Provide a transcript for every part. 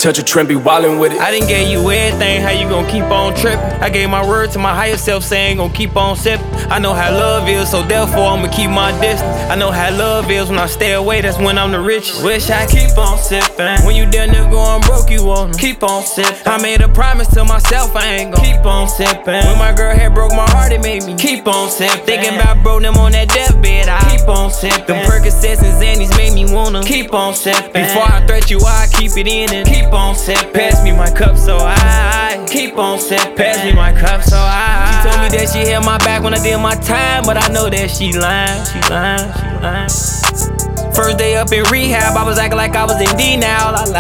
touch a trend, be wildin' with it. I done gave you everything, how you gon' keep on trippin'? I gave my word to my higher self, saying gon' keep on sippin'. I know how love is, so therefore I'ma keep my distance. I know how love is, when I stay away, that's when I'm the richest. Wish I keep on sippin'. When you done going broke, you wanna keep on sippin'. I made a promise to myself, I ain't gon' keep on sippin'. When my girl had broke my heart, it made me keep on sippin'. Thinking about bro, them on that deathbed, I keep on sippin'. Them Percocets and Xannies made me wanna keep on sippin'. Before I threat you, I keep it in and keep on sippin'. Pass me my cup so I keep on sippin'. Pass me my cup so I. She told me that she had my back when I did my time, but I know that she lying, she lying, she lying. First day up in rehab, I was acting like I was in D now. I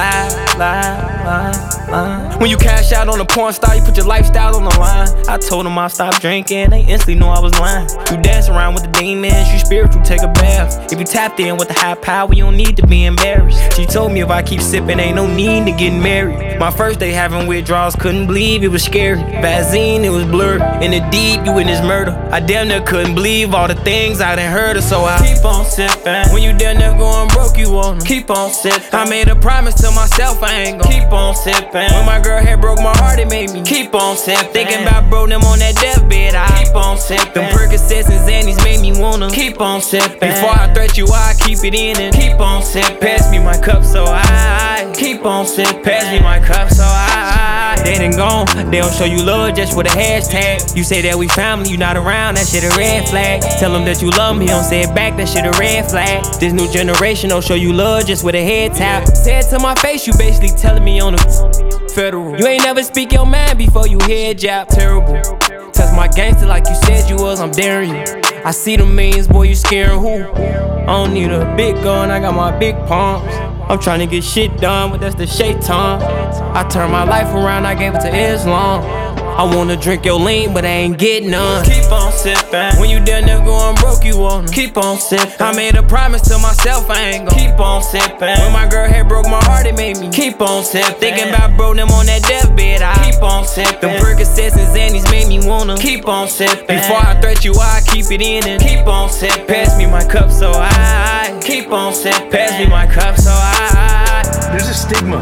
lied. When you cash out on a porn star, you put your lifestyle on the line. I told them I stopped drinking, they instantly knew I was lying. You dance around with the demons, you spiritual, take a bath. If you tapped in with the high power, you don't need to be embarrassed. She told me if I keep sipping, ain't no need to get married. My first day having withdrawals, couldn't believe it was scary. Vaseline, it was blurred. In the deep, you witnessed murder. I damn near couldn't believe all the things I done heard of, so I keep on sipping. When you damn near going broke, you wanna keep on sipping. I made a promise to myself, I ain't gon' keep on sipping. When my girl had broke my heart, it made me keep on sipping. Thinking about bro, them on that deathbed, I keep on sipping. Them Percocets and Xannies made me wanna keep on sipping. Before I threat you, I keep it in and keep on sipping. Pass me my cup so I keep on sipping. Pass me my cup so I. Dead and gone, they don't show you love just with a hashtag. You say that we family, you not around, that shit a red flag. Tell them that you love me, don't say it back, that shit a red flag. This new generation don't show you love just with a head tap. Say it to my face, you basically telling me on the federal. You ain't never speak your mind before you head jab. Terrible. Test my gangster like you said you was, I'm daring you. I see the millions, boy, you scaring who? I don't need a big gun, I got my big palms. I'm tryna get shit done, but that's the shaitan. I turned my life around, I gave it to Islam. I wanna drink your lean, but I ain't getting none. Keep on sippin'. When you done there going broke, you wanna keep on sippin'. I made a promise to myself, I ain't gon' keep on sippin'. When my girl had broke my heart, it made me keep on sippin'. Thinking about bro, them on that deathbed, I keep on sippin'. Them Percocets and Xannies made me wanna keep on sippin'. Before I threat you, I keep it in and keep on sippin'. Pass me my cup so I keep on sippin'. Pass me my cup so I. There's a stigma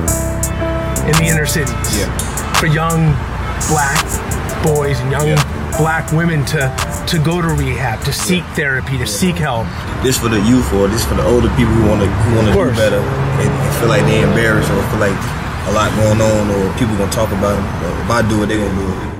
in the inner cities for young black boys and young black women to go to rehab, to seek therapy, to seek help. This for the youth, or this for the older people who wanna do better and feel like they're embarrassed or feel like a lot going on or people gonna talk about them. But if I do it, they gonna do it.